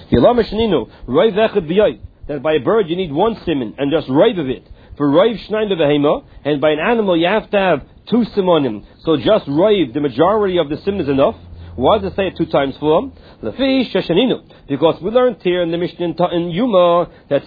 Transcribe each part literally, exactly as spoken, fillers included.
That by a bird you need one siman and just rive of it. For rive shnaim b'behema, and by an animal you have to have two simonim. So just rive, the majority of the siman is enough. Why does it say it two times for him? Because we learned here in the Mishnah in Yuma that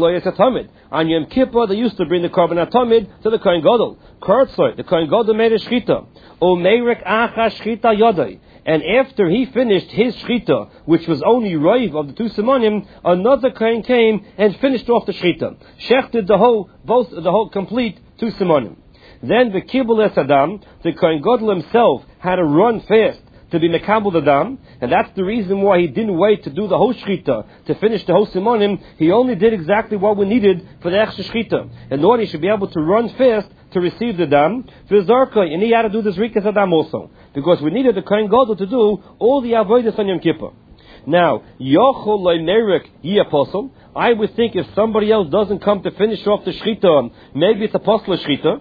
on Yom Kippur they used to bring the korban atamid to the Kohen Gadol. Kurtzoi, the Kohen Gadol made a shchita. Umeirek acha shchita yodai. And after he finished his shchita, which was only rive of the two simonim, another Kohen came and finished off the shchita. Shechted the whole, both the whole complete two simonim. Then the kibbul es adam, the Kohen Gadol himself had to run fast to be mekabel the dam, and that's the reason why he didn't wait to do the whole shchita, to finish the whole simonim. He only did exactly what we needed for the extra shchita. In order he should be able to run fast to receive the dam, and he had to do this rikas adam also, because we needed the Kohen Gadol to do all the avodas on Yom Kippur. Now, yochol lo'merek yi apostle, I would think if somebody else doesn't come to finish off the shchita, maybe it's apostle shchita.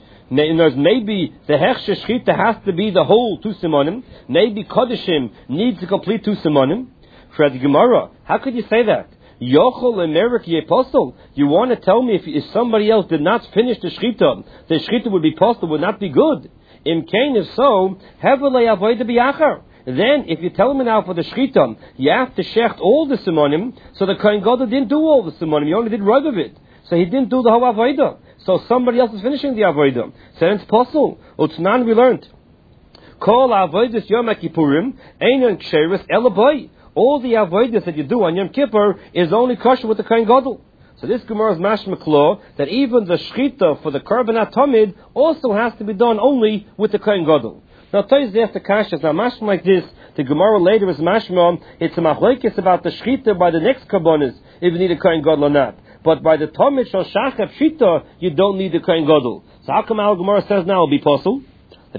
Maybe the hechsher shchita has to be the whole two simonim. Maybe kodeshim needs to complete two simonim. For the Gemara, how could you say that? Yochol emerik ye apostle. You want to tell me if, if somebody else did not finish the shchita, the shchita would be apostle, would not be good. Im kain, if so, hevelei avoda biyachar. Then, if you tell me now for the shchita, you have to shecht all the simonim. So the Kohen Gadol didn't do all the simonim; he only did rug of it. So he didn't do the whole avodah. So somebody else is finishing the avodah. So it's possible. Utnan we learned. Kol avodas Yom Kippurim einan ksheres elaboy. All the avodas that you do on Yom Kippur is only kosher with the Kohen Gadol. So this Gemara is mashma klo that even the shchita for the korban atamid also has to be done only with the Kohen Gadol. Now, Toys after kashas. Now, mashma like this. The Gemara later is mashma. It's a machlokes about the shchita by the next karbonis if you need a Kohen Gadol or not. But by the Tomid Shal Shachab Shita, you don't need the Kohen Gadol. So how come Al Gemara says now it'll be possible? The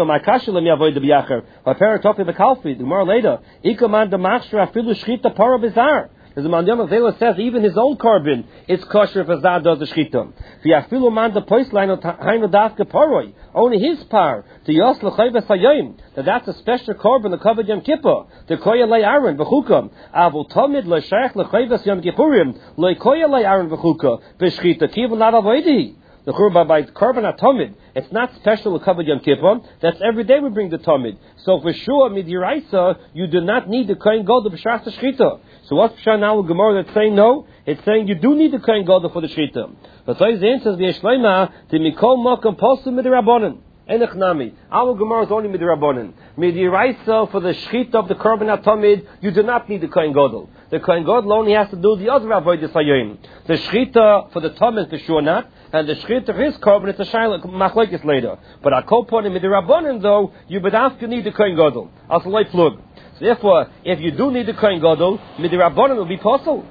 parent talking to the Kalfi, the Gemara later. Ikaman the Machshra Afilu Shchita Para Bizar. As the Mandam of Zela says, even his own carbon, it's kosher if Azar does the Shchita. V'yafilu man the Poisline of Hainu Dafka Paroi. Only his par. The Yos L'chayva Sayyim. That that's a special carbon, the covered Yom Kippur. The Koya Lei Aaron V'chukam. Avul Tomid L'shayach L'chayva Yom Kippurim. Lei Koya Lei Aaron V'chuka. V'shchita Kivu Not Avoidi. The Churba by carbon atomid, it's not special to cover Yom Kippur. That's every day we bring the tomid. So for sure, midiraisa, you do not need the Kohen Gadol b'shas shchita. So what's Pshat now Gemara that's saying no? It's saying you do need the Kohen Gadol for the shchita. But so the answer is v'yeshleima to mikol makam posum midirabonin. Enechnami. Our Gemara is only midirabonin. Midiraisa for the shchita of the carbon atomid, you do not need the Kohen Gadol. The Kohen Gadol only has to do the other avodas hayoim. The shchita for the tomid for sure not. And the shchita of his carbon, it's a shaila machlokes later. But a koponim midirabonim though, you bedafka need the Kohen Gadol. Also like plug. So therefore, if you do need the Kohen Gadol, midirabonim will be possible.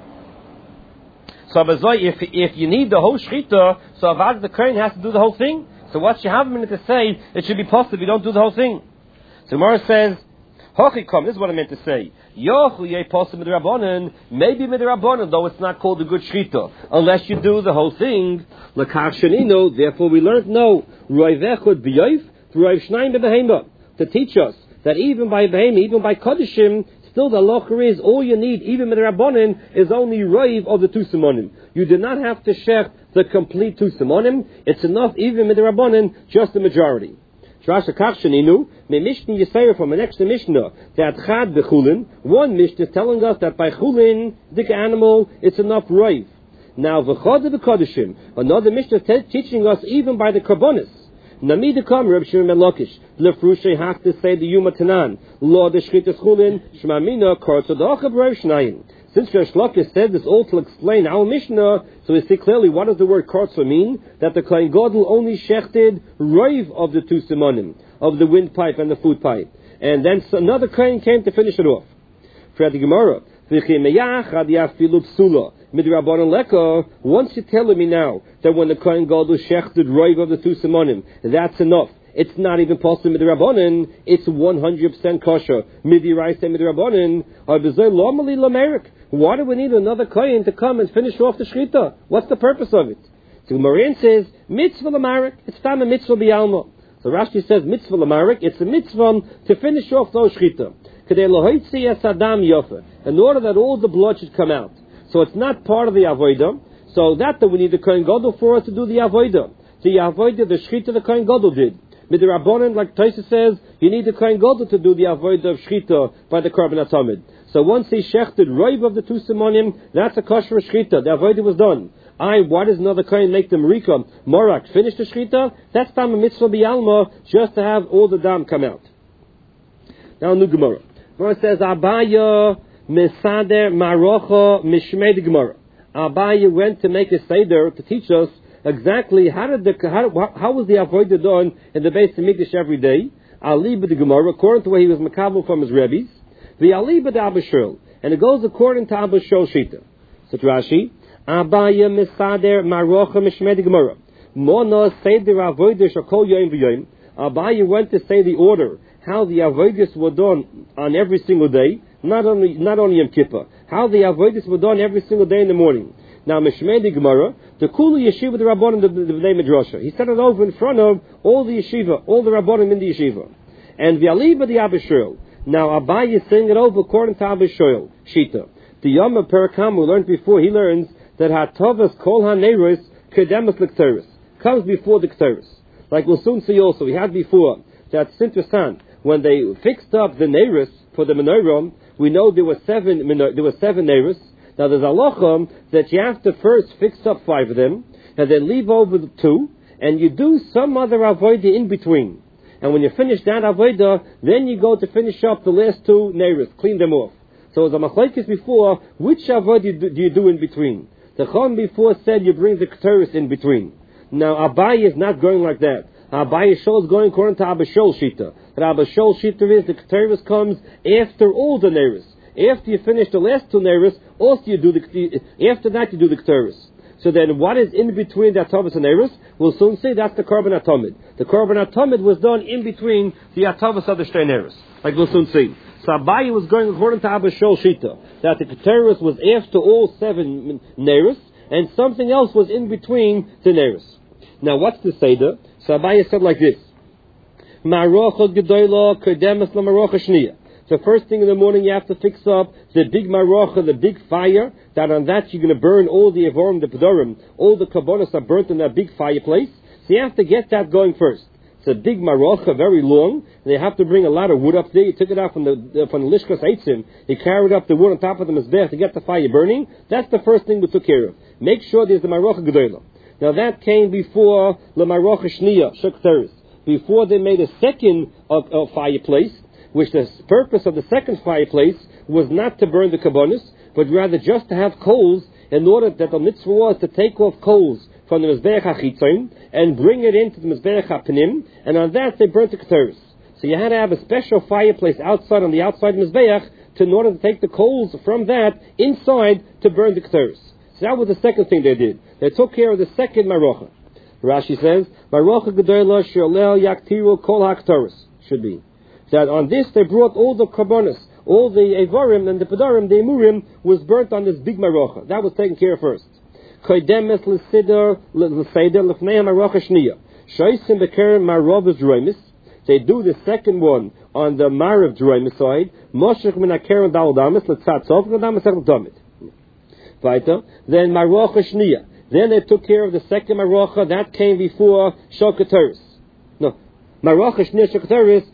So if if you need the whole shchita, so avad the Kohen has to do the whole thing. So what you have a minute to say, it should be possible if you don't do the whole thing. So Gemara says, Hochikom, this is what I meant to say. Yochu ye posum midrabanan, maybe midrabanan, though it's not called a good shchita, unless you do the whole thing. L'kach shenino, therefore we learned no. Roivechud b'yoif, roiv shnaim b'behema, to teach us that even by behema, even by kodeshim, still the locher is all you need, even midrabanan, is only roiv of the two simonim. You do not have to shech the complete two simonim. It's enough, even midrabanan, just the majority. Trasha Kachshaninu, me Mishnah Yisayr from an extra Mishnah, that Chad Bechulin, one Mishnah is telling us that by Chulin, dik animal, it's enough rive. Now, V'chad B'kodeshim, another Mishnah is teaching us even by the Karbonis. Namida Kam, Reb Shimon ben Lakish, Lefrushe has to say the Yuma Tanan, Lo de Shchitas Chulin, Shmamina, Kortzodocha B'rev Shnayim. Since Resh Lakish said this all to explain our Mishnah, so we see clearly what does the word kortzo mean? That the Kohen Gadol only shechted roiv of the two simonim, of the windpipe and the food pipe. And then another Kohen came to finish it off. For the Gemara, once you tell me now that when the Kohen Gadol shechted roiv of the two simonim, that's enough. It's not even possible midrabanan. It's one hundred percent kosher. Midiraisa midrabanan. Normally lamerik. Why do we need another kohen to come and finish off the shchita? What's the purpose of it? So Marian says mitzvah lamerik. It's time a mitzvah bialma. So Rashi says mitzvah lamarik. It's a mitzvah to finish off those shchita. In order that all the blood should come out. So it's not part of the avodah. So that, that we need the Kohen Gadol for us to do the avodah. The avodah, the shchita, the Kohen Gadol did. With the Rabbanan, like Taisa says, you need the Kohen Gadol to do the avodah of shchita by the Korban HaTamid. So once he shechted roiv of the two simonim, that's a kosher shchita. The avodah was done. I, why does another Kohen make the Marika, Morak, finish the shchita? That's time a mitzvah b'yalma, just to have all the dam come out. Now, new Gemara. Gemara says, Abaya Mesader Marocha Mishmei Gemara. Abaya went to make a seder to teach us exactly how did the how, how was the avodah done in the Beis Hamikdash every day. Ali b'the Gemara, according to where he was makabel from his rebbes. The Ali b'the Abba Shul, and it goes according to Abba Shul Shita. So Rashi, Abaya Mesader Marocha Mishmei Gemara. Mona seder avodah shakol yom v'yom. Abaya went to say the order how the avodas were done on every single day, not only not only Yom Kippur, how the avodas were done every single day in the morning. Now, Mishmei the Gemara, the Kulu Yeshiva the Rabbanim the Bnei Midrasha. He said it over in front of all the yeshiva, all the Rabbanim in the yeshiva, and the Aliba the Abba Shul. Now, Abaye is saying it over according to Abba Shul Shita. The Yom Perakam we learned before. He learns that Hatavas Kol HaNeiros Kedemus L'Kteris comes before the Kteris. Like we'll soon see also. We had before that it's interesting. When they fixed up the Neiros for the Menorah, we know there were seven there were seven Neiros. Now there's a halacha that you have to first fix up five of them, and then leave over the two, and you do some other avodah in between. And when you finish that avodah, then you go to finish up the last two Neiros, clean them off. So as a machlekes before, which avodah do you do in between? The Chum before said you bring the Keteris in between. Now Abaye is not going like that. Abaye Shol is going according to Abba Shol Shita. But Abba Shol Shita is the Keteris comes after all the Neiros. After you finish the last two Neiros, also you do the after that you do the Keteris. So then, what is in between the Atavos and Neiros? We'll soon see that's the Korban HaTamid. The Korban HaTamid was done in between the Atavos of the Shtei Neiros. Like we'll soon see. So Abaye was going according to Abba Shol Shita that the Keteris was after all seven Neiros, and something else was in between the Neiros. Now, what's the Seder? So Abaye said like this: Marocha Gedoyla Kedemes La Marocha Shniya. So first thing in the morning you have to fix up the big marocha, the big fire, that on that you're going to burn all the evorim, the pedorim, all the kabbonos are burnt in that big fireplace. So you have to get that going first. It's a big marocha, very long. They have to bring a lot of wood up there. You took it out from the uh, from the lishkas eitzim. You carried up the wood on top of the mizbech to get the fire burning. That's the first thing we took care of. Make sure there's the marocha gedolah. Now that came before the marocha shniya, shuk teres. Before they made a second uh, uh, fireplace, which the purpose of the second fireplace was not to burn the kabbonis, but rather just to have coals, in order that the mitzvah was to take off coals from the mizbeach hachitzon and bring it into the mizbeach hapanim, and on that they burnt the keteris. So you had to have a special fireplace outside on the outside mizbeach to, in order to take the coals from that inside to burn the keteris. So that was the second thing they did. They took care of the second marocha. Rashi says, Marocha gedola sholel yaktiru kol haktoris should be. That on this they brought all the karbonis, all the evarim and the pedarim, the emurim was burnt on this big marocha. That was taken care of first. Kodemes l'seder l'seder l'fnei marocha shniya. Shoysim beker marav droimis. They do the second one on the marav droimis side. Moshech min akeren daldamis l'tzatzov l'damis l'damit. Weiter. Then marocha shniya. Then they took care of the second marocha that came before shokateris. No, marocha shniya shokateris.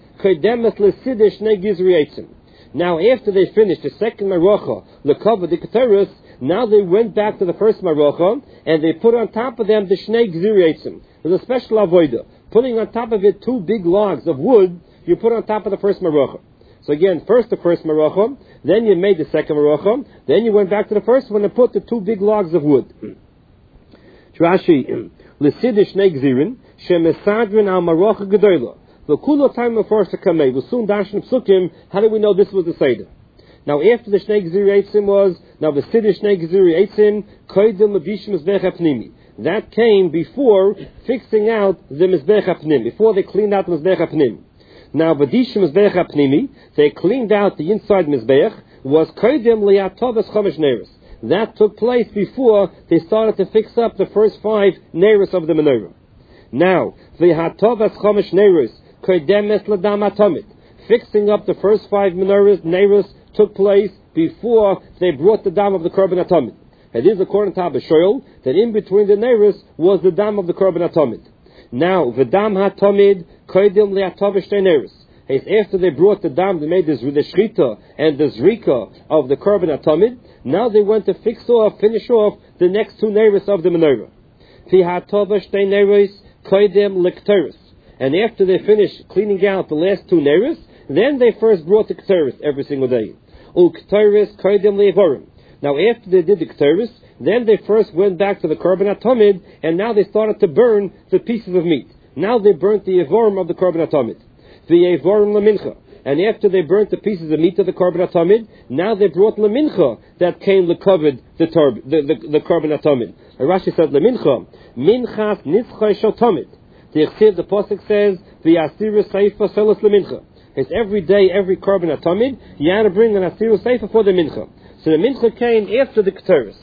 Now, after they finished the second marocha, the cover the keteris, now they went back to the first marocha and they put on top of them the shnei gzirietzim. There's a special avodah. Putting on top of it two big logs of wood, you put on top of the first marocha. So again, first the first marocha, then you made the second marocha, then you went back to the first one and put the two big logs of wood. Rashi, l'sidish shnei gzirin, shemesadrin al marocha gedoyla. The kula time of first kamei was soon dashin psukim. How do we know this was the seder? Now after the shnei gziri eitzim was now the siddur shnei gziri eitzim koydem mabishim mizbech hapnimi. That came before fixing out the mizbech hapnim, before they cleaned out the mizbech hapnim. Now badishim mizbech hapnimi, they cleaned out the inside mizbech, was koydem liatovas chomesh neiros. That took place before they started to fix up the first five neiros of the menorah. Now, v'hatovas chomesh neiros kodemes ladam atomit. Fixing up the first five menorahs, neiros, took place before they brought the dam of the korban atomit. It is according to Abba Shoel that in between the neiros was the dam of the korban atomit. Now, v'dam hatomid kodim le'atovish neiros. After they brought the dam, they made this, the shchita and the zrika of the korban atomid. Now they went to fix off, finish off the next two neiros of the menorah. V'hatovish neiros kodim lekteris. And after they finished cleaning out the last two neiros, then they first brought the kteris every single day. Ukteris kodim le'avorim. Now after they did the kteris, then they first went back to the korban atomid, and now they started to burn the pieces of meat. Now they burnt the avorim of the korban atomid. The avorim lamincha. And after they burnt the pieces of meat of the korban atomid, now they brought lamincha that came lekovid the torb, the the, the korban atomid. Rashi said lamincha minchas nitzchay shel tomid. The the pasuk says the asira seifa selos lamincha. It's every day, every korban atomid, you had to bring an asira seifa for the mincha. So the mincha came after the kteris.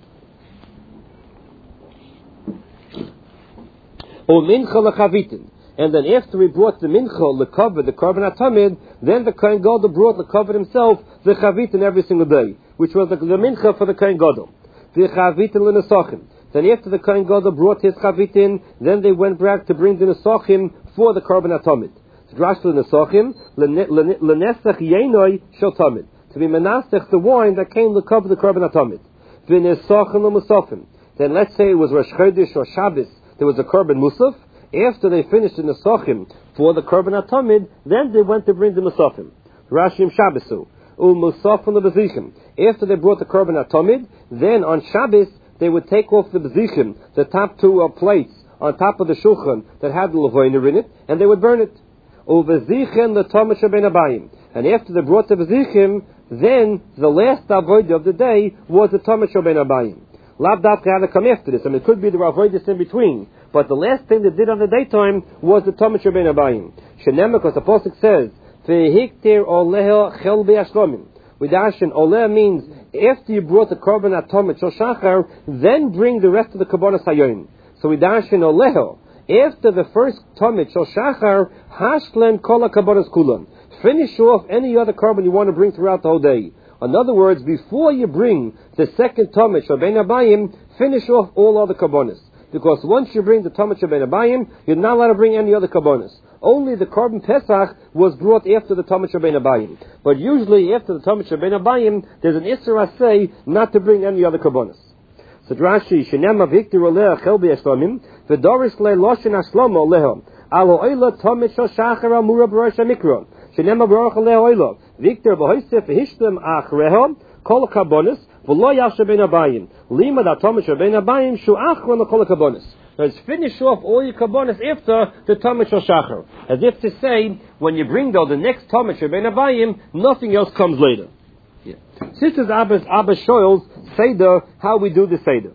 Or mincha lechavitin. And then after we brought the mincha lekovid, the korban atomid, then the kohen gadol brought lekovid himself the chavitin every single day, which was the, the mincha for the kohen gadol. The chavitin lenesachim. Then after the kohen gadol brought his chavitin, then they went back to bring the nesachim for the korban atomid. Drash lenesachim lenesach yenoi shel tamid. To be menasech the wine that came to cover the korban atomid. V'nesachim lemusafim. Then let's say it was Rosh Chodesh or Shabbos, there was a korban musaf. After they finished the nesachim for the korban atomid, then they went to bring the musafim. Rashim Shabbosu umusafim lebezichim. After they brought the korban atomid, then on Shabbos they would take off the bezichim, the top two uh, plates on top of the shulchan that had the levoiner in it, and they would burn it. Uvezichim letomid shebein abayim. And after they brought the bezichim, then the last avodah of the day was the tomid shebein abayim. Lav dafka had to come after this. I mean, it could be the avodas in between, but the last thing they did on the daytime was the tomid shebein abayim. Shenem, because the pasuk says, "Vehiktir oleha chel be'ashlamim." With Ashin, oleh means after you brought the korban atomid shel shachar, then bring the rest of the korbanos hayoim. So with Ashin oleha, after the first tomid shel shachar, hashlen kol korbanos kulam. Finish off any other korban you want to bring throughout the whole day. In other words, before you bring the second tomid shebein abayim, finish off all other korbanos. Because once you bring the tomid shebein abayim, you're not allowed to bring any other korbanos. Only the korban pesach was brought after the tomid shebein abayim. But usually after the tomid shebein abayim, there's an isser asay not to bring any other korbanos. So Rashi, shenema viktir oleh chel be'ashlamim, v'doris le loshen ashlam oleh, alo oila tomid shel shachar amura b'rosh hamikra. Shenema baruch aleh oila. Victor b'hoisef v'hishtem achreha kol karbonis v'lo yal shebein abayim. Lima da tomid shebein abayim shu achron kol karbonis. Let's finish off all your karbonis after the tomid shel shachar. As if to say, when you bring though the next tomid shebein abayim, nothing else comes later. Yeah. This is Abba Abba Shoel's seder, how we do the seder.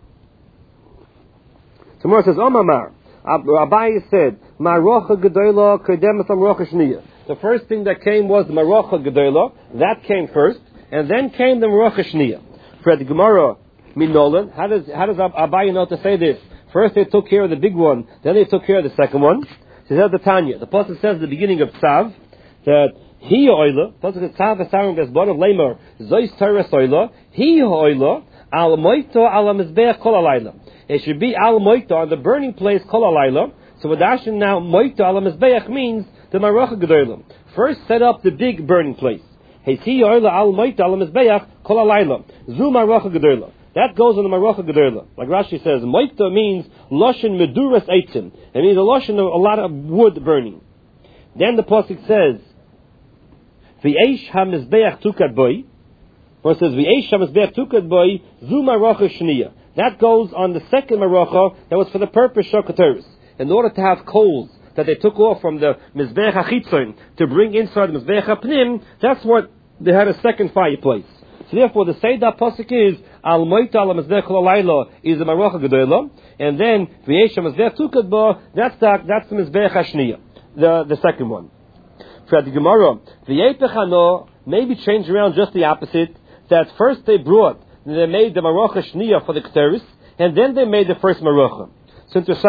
Tomorrow says, Omamar. Abaye said, Marocha gedola kedemas amrocha shniya. The first thing that came was the Marocha Gedola. That came first. And then came the Marocha Shniya. For the Gemara, Minolan, how does, how does Abaye know to say this? First they took care of the big one, then they took care of the second one. She says the Tanya. The Pasuk says at the beginning of Tzav, that He Oila, Pasuk says Tzav Esarim Besbon of Lamar, Zois Teres Oila, He Oila, Al Moito Al Mizbeach Kol Alayla. It should be Al Moito, on the burning place Kol Alayla. So with Ashin now, Moito Al Mizbeach means the Marocha Gedolim. First set up the big burning place. Heiti Oila Al Moita Al Mizbeach Kol Alayla. Zu Marocha Gedolim. That goes on the Marocha Gedolim. Like Rashi says, Moita means Loshen Meduras Eitzim. It means a Loshen of a lot of wood burning. Then the pasuk says, V'eish HaMizbeach Tukad Boi. Or it says, V'eish HaMizbeach Tukad Boi Zu Marocha Shniya. That goes on the second Marocha that was for the purpose of Keteris. In order to have coals that they took off from the Mizbeach HaChitzon to bring inside the Mizbeach HaPnim, that's what they had a second fireplace. So therefore the Seidah Pasuk is Al Moita Al Mizbeach L'Layla is the Marocha Gedola, and then V'yesh HaMizbeach Tukad Bo, that's the, that's the Mizbeach HaShniya, the, the second one. For the Gemara, V'yepech Hano, maybe change around just the opposite, that first they brought, they made the Marocha Shniya for the Keteris, and then they made the first Marocha. It's interesting.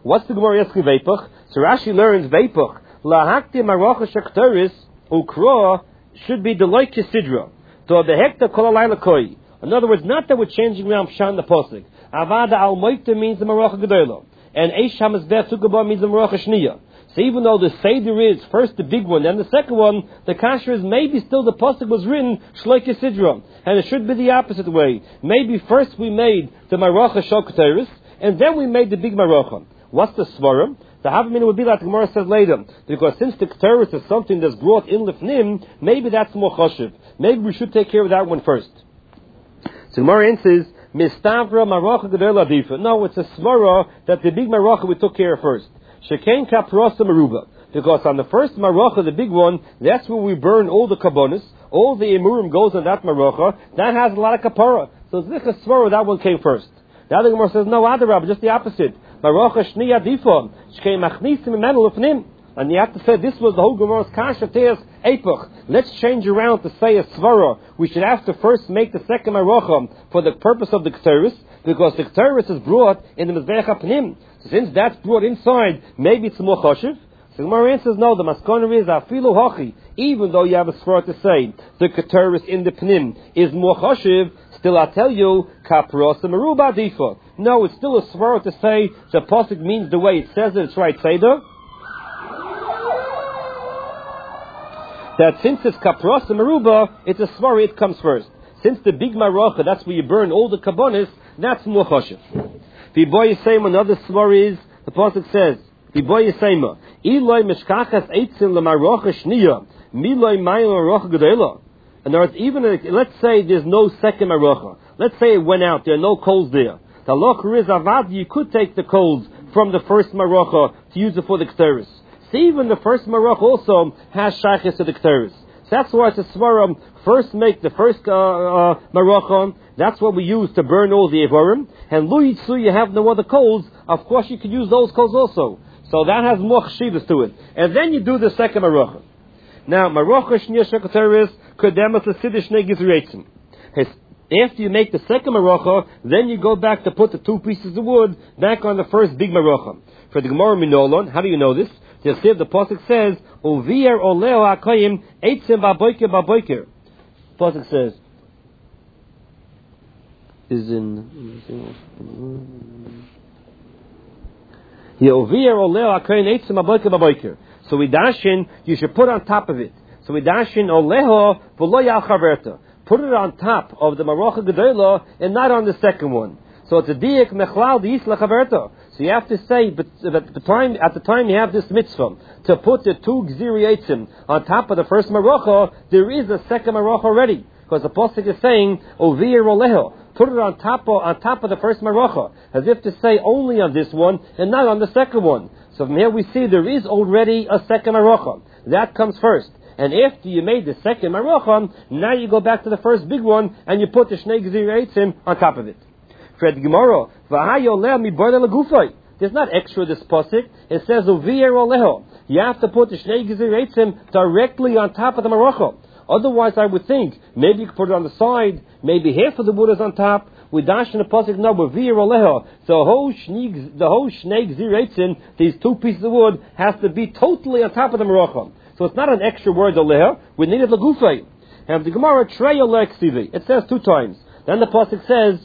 What's the Gemara asking Vepach? So Rashi learns Vepach. Lahakti marocha shekteris ukra should be the like Sidra. To behekta kol alayla koi. In other words, not that we're changing around Pshan the Posik. Avada al moita means the marocha gedola. And Eish HaMizbech Tukabah means the marocha shniya. So even though the Seder is first the big one, then the second one, the kasher is maybe still the pasuk was written Shloike Sidra, and it should be the opposite way. Maybe first we made the Maracha Shokteris, and then we made the big Maracha. What's the svarim? The Havamina would be like the Gemara says later, because since the Keteris is something that's brought in Lifnim, maybe that's more chashiv. Maybe we should take care of that one first. So Gemara answers, Mistavra Maracha Gedol Adifa. No, it's a svara that the big Maracha we took care of first. Shekain kaprosa maruba, because on the first maracha, the big one, that's where we burn all the kabbonis, all the emurim goes on that maracha. That has a lot of kapara. So zichas svara, that one came first. The other Gemara says no, adarab, just the opposite. Maracha shniya difon shkein machnisim imenu lefnim, and you have to say this was the whole Gemara's kasha teas epoch. Let's change around to say a svara. We should have to first make the second maracha for the purpose of the keteris, because the keteris is brought in the mizbeach hapnim. Since that's brought inside, maybe it's more choshev. So the Gemara answers no. The maskana is afilu hachi. Even though you have a svara to say the keteris in the pnim is more choshev, still I tell you kapros meruba difa. No, it's still a svara to say the pasuk means the way it says it. It's right seder. That since it's kapros meruba, it's a svara. It comes first. Since the big maracha, that's where you burn all the kabbonis. That's more choshev. V'boy yisema, another svara is, the pasuk says, V'boy yisema, Iloi mishkachas eitzim l'marocha shniya, Miloi mayim l'marocha gedola. In other words, even if, let's say there's no second marocha. Let's say it went out, there are no coals there. The halacha is avad, you could take the coals from the first marocha to use it for the keteris. So even the first marocha also has shaychus to the keteris. So that's why it's a svaram. First make the first uh, uh, marachon. That's what we use to burn all the evarim. And lu yitzu, you have no other coals. Of course, you could use those coals also. So that has more chshivas to it. And then you do the second marachon. Now, maracha shniya sheketeris kodemas l'siddish shnei gizreitzim. After you make the second maracha, then you go back to put the two pieces of wood back on the first big maracha. For the Gemara Minolon, how do you know this? The pasuk says, "Uvier oleo hakayim eitzim baboiker baboiker." Pasuk says, "Is in here uvier oleo hakayim eitzim baboiker baboiker." So we dash in, you should put on top of it. So we dash in oleho v'lo yal chaverta. Put it on top of the maracha gedola and not on the second one. So it's a diak mechlal diisla chaverta. So you have to say, but at the time, at the time you have this mitzvah to put the two gziri eitzim on top of the first maracha, there is a second maracha already, because the pasuk is saying ovir oleho. Put it on top of, on top of the first maracha, as if to say only on this one and not on the second one. So from here we see there is already a second maracha that comes first. And after you made the second maracha, now you go back to the first big one and you put the shnei gziri eitzim on top of it. Fred Gemara, there's not extra this pasuk. It says uvier oleho. You have to put the shnei gziri eitzim directly on top of the maracha. Otherwise, I would think maybe you could put it on the side. Maybe half of the wood is on top. We dash in the pasuk no uvier oleho. So the whole shnei, the whole shnei gziri eitzim, these two pieces of wood, has to be totally on top of the maracha. So it's not an extra word oleho. We need it legufay. And the Gemara trey oleksivi. It says two times. Then the pasuk says,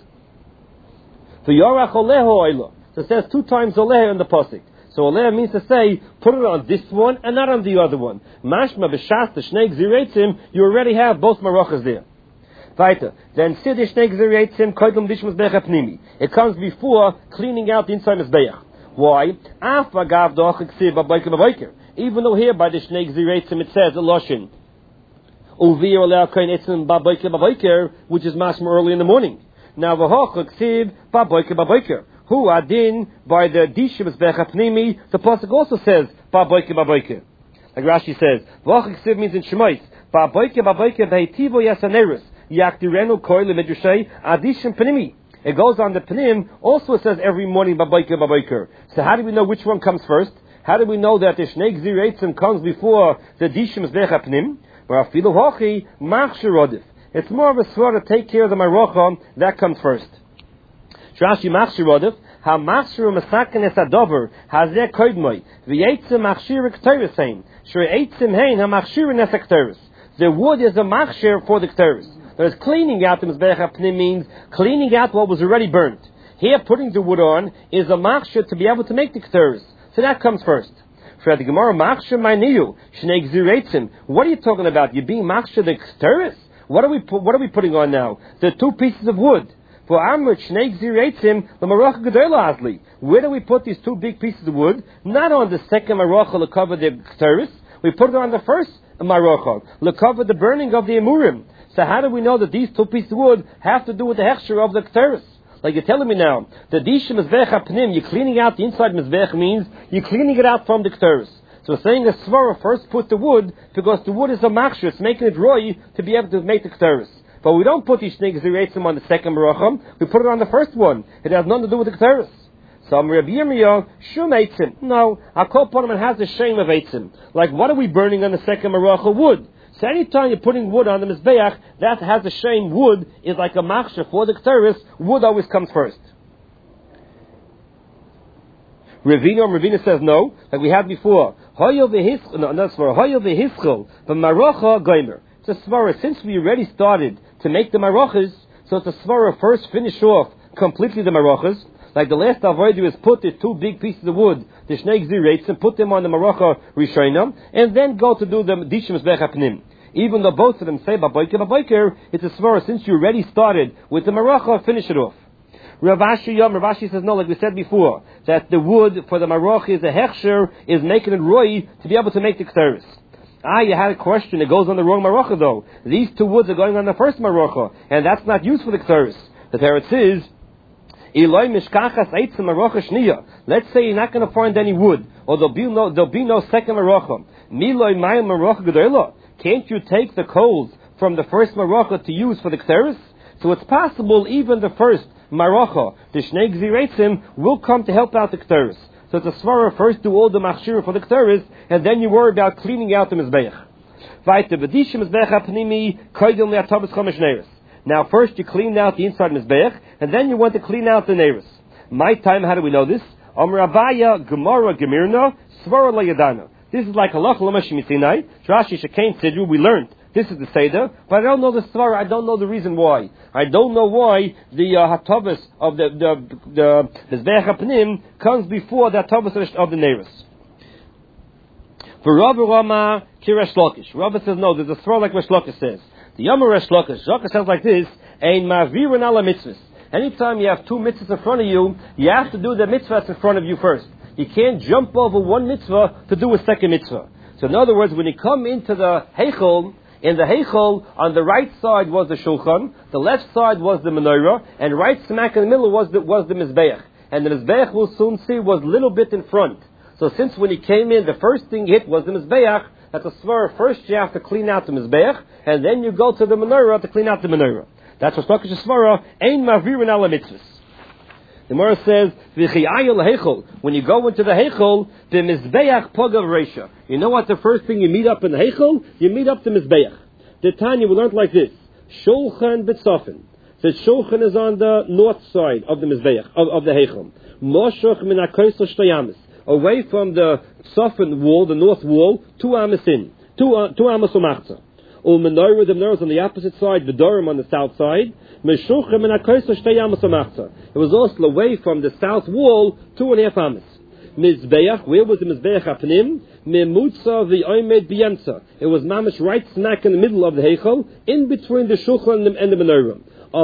so Yorach Oleho Oila. So it says two times Oleho in the pasuk. So Oleho means to say, put it on this one and not on the other one. Mashma b'shas the shnei gziri, you already have both marachas there. Weiter. Then sid the shnei gziri koydem dishmas becha pnimi. It comes before cleaning out the inside mizbeach. Why? Af agav doch ksiv b'boiker b'boiker. Even though here by the shnei gziri it says a loshin uvi Oleho koyin etzim b'boiker b'boiker, which is mashma early in the morning. Now, v'hoch ksiv ba'boiker ba'boiker. Who adin by the dishim zbecha pnimi? The pasuk also says ba'boiker ba'boiker. Like Rashi says, v'hoch ksiv means in Shemais ba'boiker ba'boiker beitivo yasanerus yakdirenu koil lemedushay adishim pnimi. It goes on the pnim. Also, it says every morning ba'boiker ba'boiker. So, how do we know which one comes first? How do we know that the shnei gziri eitzim comes before the dishim zbecha pnim? V'afilu hochi machshir rodif. It's more of a svara to take care of the maracha that comes first. Rashi machshir rodif hamachshir masaken es adover hazeh koidmoi v'yetzim machshir k'teres hein shrei eitzim hein hamachshir nes k'teres. The wood is a machshir for the k'teres. There's cleaning out the mizbeach hapnim means cleaning out what was already burnt. Here, putting the wood on is a machshir to be able to make the k'teres. So that comes first. For the Gemara, machshir ma'niyu shnei gzireitzim. What are you talking about? You're being machshir the k'teres? What are we pu- what are we putting on now? The two pieces of wood. For Amr shnei gzireitzim the marocha gedola azli. Where do we put these two big pieces of wood? Not on the second marocha to cover the k'teres. We put it on the first marocha to cover the burning of the emurim. So how do we know that these two pieces of wood have to do with the hechsher of the k'teres? Like you're telling me now, the disha mizbech hapnim, you're cleaning out the inside mizbech means you're cleaning it out from the k'teres. So we're saying a svara first put the wood because the wood is a machshir, it's making it roy to be able to make the k'teres. But we don't put these shnei gzireitzim on the second baracham, we put it on the first one. It has nothing to do with the k'teres. So Rabbi Yirmiyah, shum eitzim. No, our kol ponim has the shame of eitzim. Like what are we burning on the second baracha? Wood. So anytime you're putting wood on the mizbeach, that has the shame. Wood is like a machshir for the k'teres. Wood always comes first. Ravina, Ravina says no, like we had before. Hoyo v'hischol, no, not svara. Hoyo v'hischol, but marocha goymer. It's a svara. Since we already started to make the marochas, so it's a svara first finish off completely the marochas. Like the last avodah is put the two big pieces of wood, the shnei gzireitzim, and put them on the marocha rishonam, and then go to do the dishim mizbech hapnim. Even though both of them say baboiker baboiker, it's a svara. Since you already started with the marocha, finish it off. Rav Ashi Yom, Rav Ashi says no, like we said before, that the wood for the marocha is a hechsher, is making it roy to be able to make the k'teres. Ah, you had a question. It goes on the wrong marocha though. These two woods are going on the first marocha, and that's not used for the k'teres. The teretz is, Eloi mishkachas eitzim marocha shniya. Let's say you're not going to find any wood, or there'll be no there'll be no second marocha. Miloi mayim marocha gedola. Can't you take the coals from the first marocha to use for the k'teres? So it's possible even the first marocha, the shnei gzireitzim, will come to help out the k'teres. So it's a svara first do all the machshir for the k'teres, and then you worry about cleaning out the mizbeach. Vayte b'dishim mizbeach hapnimi koydel me'atabas chomesh neiros. Now first you clean out the inside mizbeach, and then you want to clean out the neiros. My time, how do we know this? Amar Abaya Gemara Gemirna Svara Layadana. This is like halacha l'mashim mitzinai. Rashi shekain sidru. We learned this is the seder, but I don't know the svara. I don't know the reason why. I don't know why the uh, hatavas of the the the mizbeach hapnim comes before the hatavas of the neiros. For Rabbi Rama Kiresh Lakish, Rabbi says no. There's a svara like Resh Lakish says. The Yom Resh Lakish, Lakish says like this: Ein mavirin ala mitzvahs. Anytime you have two mitzvahs in front of you, you have to do the mitzvahs in front of you first. You can't jump over one mitzvah to do a second mitzvah. So in other words, when you come into the heichal, in the heichal, on the right side was the shulchan, the left side was the menorah, and right smack in the middle was the, was the mizbeach. And the mizbeach, we'll soon see, was a little bit in front. So since when he came in, the first thing hit was the mizbeach, that's a svara. First you have to clean out the mizbeach, and then you go to the menorah to clean out the menorah. That's what Lakish svara, ein mavirin ala mitzvahs. The Gemara says, "V'chiyayil heichol." When you go into the heichol, the mizbeach pogav reisha. You know what? The first thing you meet up in the heichol, you meet up the mizbeach. The Tanya we learned like this: shulchan b'tzafin. The shulchan is on the north side of the mizbeach of, of the heichol. Moshoch min hakoisel shtayamis, away from the tzafin wall, the north wall, two amas in, two uh, two amas umachza. Ul menorah, the menorah is on the opposite side, the dorim on the south side. It was also away from the south wall, two and a half amas. Mizbeach, where was the Mizbeach happening? Memutza v'oimed b'yemtza. It was mamish right smack in the middle of the heichal, in between the shulchan and the menorah.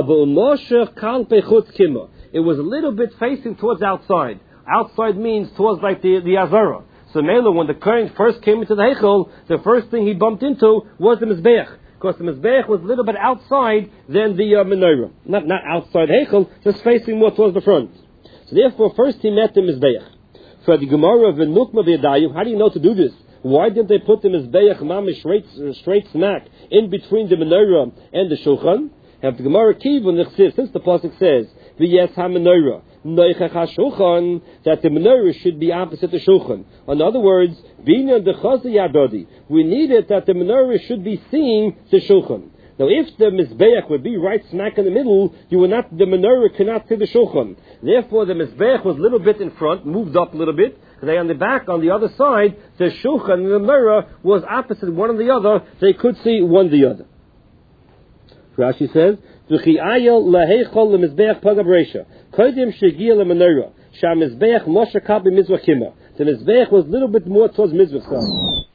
It was a little bit facing towards outside. Outside means towards like the, the Azara. So Mela, when the Kohen first came into the heichal, the first thing he bumped into was the Mizbeach. Because the Mizbeach was a little bit outside than the uh, menorah. Not, not outside heichal, just facing more towards the front. So therefore, first he met the Mizbeach. For the Gemara of the Nukma V'Yadayim, how do you know to do this? Why didn't they put the Mizbeach mamish straight, straight smack in between the menorah and the shulchan? And the Gemara Kivun, since the pasuk says, V'yes ha-menorah, noichach ha-shulchan, that the menorah should be opposite the shulchan. In other words, Bina dechazi yadodi, we needed that the menorah should be seeing the shulchan. Now, if the Mizbeach would be right smack in the middle, you would not, the menorah cannot see the Shulchan. Therefore, the Mizbeach was a little bit in front, moved up a little bit. They on the back, on the other side, the Shulchan and the menorah was opposite one and the other. They could see one the other. Rashi says, "V'chi'ayel laheichol lemizbeach pagab reisha kodim shegia lemenorah shamizbeach moshe kab b'mizvah kima." The mizbeach was a little bit more towards mizvah side.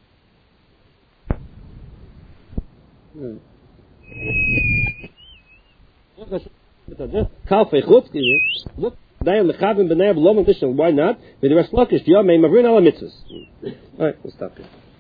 Look, why not? With the rest, Lakish, Yom, Mavrin ala mitzvahs. All right, we'll stop here.